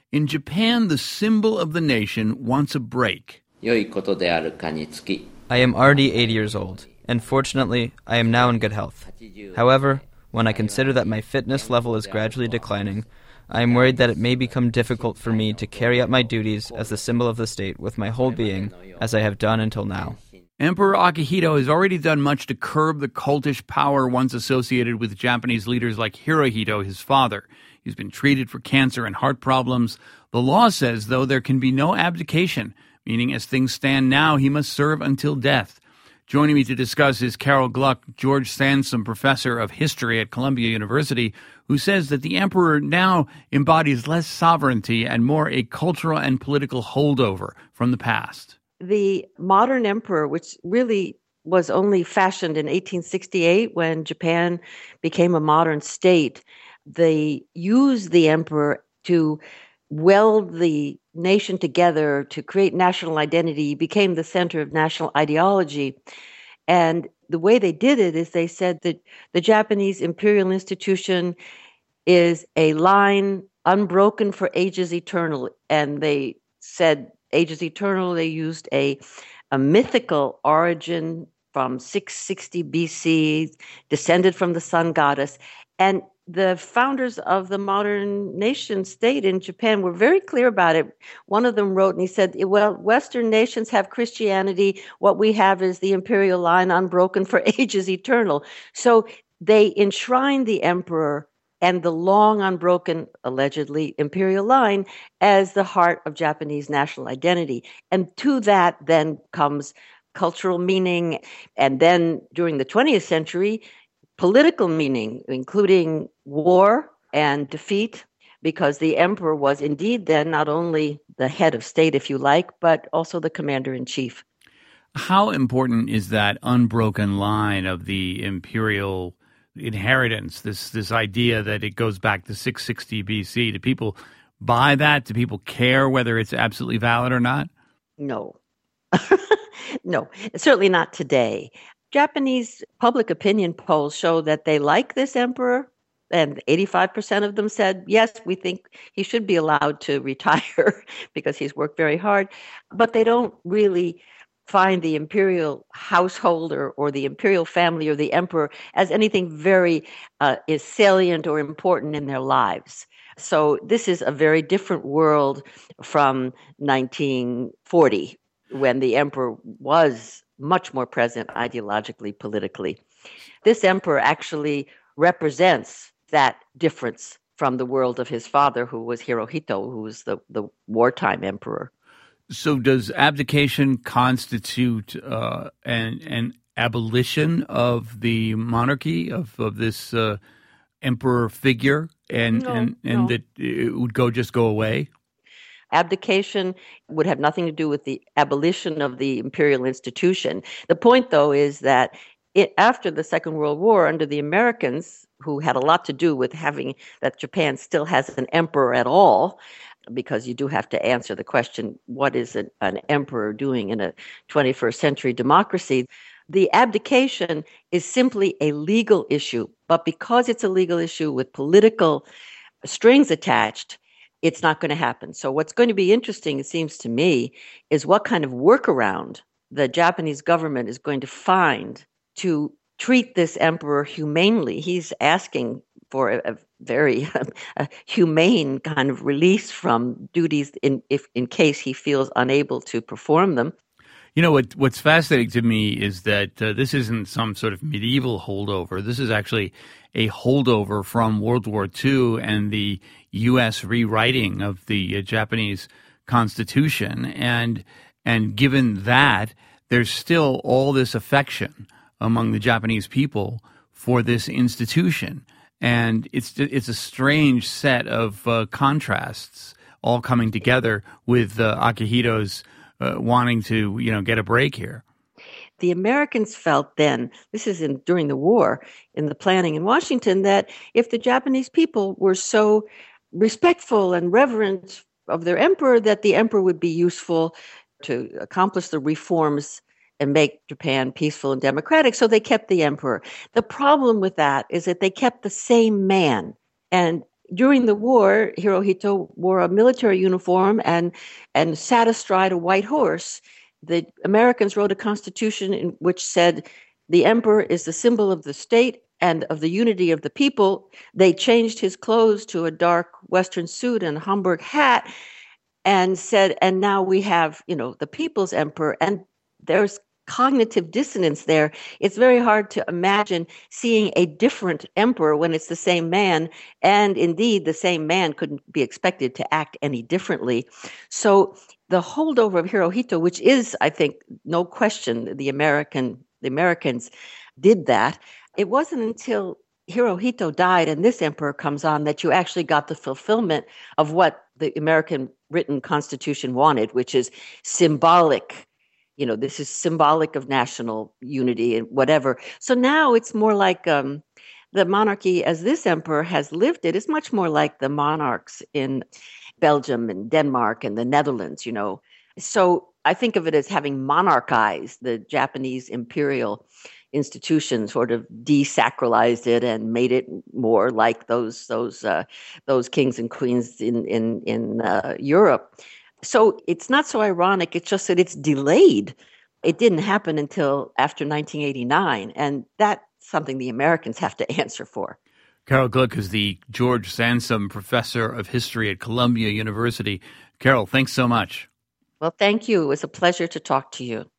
In Japan, the symbol of the nation wants a break. I am already 80 years old, and fortunately, I am now in good health. However, when I consider that my fitness level is gradually declining, I am worried that it may become difficult for me to carry out my duties as the symbol of the state with my whole being, as I have done until now. Emperor Akihito has already done much to curb the cultish power once associated with Japanese leaders like Hirohito, his father. He's been treated for cancer and heart problems. The law says, though, there can be no abdication, meaning as things stand now, he must serve until death. Joining me to discuss is Carol Gluck, George Sansom professor of history at Columbia University, who says that the emperor now embodies less sovereignty and more a cultural and political holdover from the past. The modern emperor, which really was only fashioned in 1868 when Japan became a modern state, they used the emperor to weld the nation together to create national identity, became the center of national ideology. And the way they did it is they said that the Japanese imperial institution is a line unbroken for ages eternal. And they said ages eternal, they used a mythical origin from 660 BC, descended from the sun goddess. And the founders of the modern nation state in Japan were very clear about it. One of them wrote, and he said, well, Western nations have Christianity. What we have is the imperial line unbroken for ages eternal. So they enshrined the emperor and the long unbroken, allegedly, imperial line as the heart of Japanese national identity. And to that then comes cultural meaning. And then during the 20th century, political meaning, including war and defeat, because the emperor was indeed then not only the head of state, if you like, but also the commander-in-chief. How important is that unbroken line of the imperial inheritance, this idea that it goes back to 660 BC? Do people buy that? Do people care whether it's absolutely valid or not? No. No, certainly not today. Japanese public opinion polls show that they like this emperor, and 85% of them said, yes, we think he should be allowed to retire because he's worked very hard. But they don't really find the imperial household or the imperial family or the emperor as anything very is salient or important in their lives. So this is a very different world from 1940, when the emperor was much more present ideologically, politically. This emperor actually represents that difference from the world of his father, who was Hirohito, who was the wartime emperor. So does abdication constitute an abolition of the monarchy, of this emperor figure, and No. that it would just go away? Abdication would have nothing to do with the abolition of the imperial institution. The point, though, is that after the Second World War, under the Americans, who had a lot to do with having that Japan still has an emperor at all, because you do have to answer the question, what is an emperor doing in a 21st century democracy? The abdication is simply a legal issue, but because it's a legal issue with political strings attached, it's not going to happen. So what's going to be interesting, it seems to me, is what kind of workaround the Japanese government is going to find to treat this emperor humanely. He's asking for a very humane kind of release from duties in case he feels unable to perform them. You know, what's fascinating to me is that this isn't some sort of medieval holdover. This is actually a holdover from World War II and the U.S. rewriting of the Japanese Constitution. And given that, there's still all this affection among the Japanese people for this institution. And it's a strange set of contrasts all coming together with Akihito's wanting to, get a break here. The Americans felt then, this is during the war, in the planning in Washington, that if the Japanese people were so respectful and reverent of their emperor, that the emperor would be useful to accomplish the reforms and make Japan peaceful and democratic. So they kept the emperor. The problem with that is that they kept the same man. And During the war, Hirohito wore a military uniform and sat astride a white horse. The Americans wrote a constitution in which said the emperor is the symbol of the state and of the unity of the people. They changed his clothes to a dark Western suit and Homburg hat and said, and now we have, the people's emperor. And there's cognitive dissonance there. It's very hard to imagine seeing a different emperor when it's the same man. And indeed, the same man couldn't be expected to act any differently. So the holdover of Hirohito, which is, I think, no question, the Americans did that. It wasn't until Hirohito died and this emperor comes on that you actually got the fulfillment of what the American written constitution wanted, which is symbolic. This is symbolic of national unity and whatever. So now it's more like the monarchy as this emperor has lived it is much more like the monarchs in Belgium and Denmark and the Netherlands, So I think of it as having monarchized the Japanese imperial institution, sort of desacralized it and made it more like those kings and queens in Europe. So it's not so ironic. It's just that it's delayed. It didn't happen until after 1989, and that's something the Americans have to answer for. Carol Glick is the George Sansom Professor of History at Columbia University. Carol, thanks so much. Well, thank you. It was a pleasure to talk to you.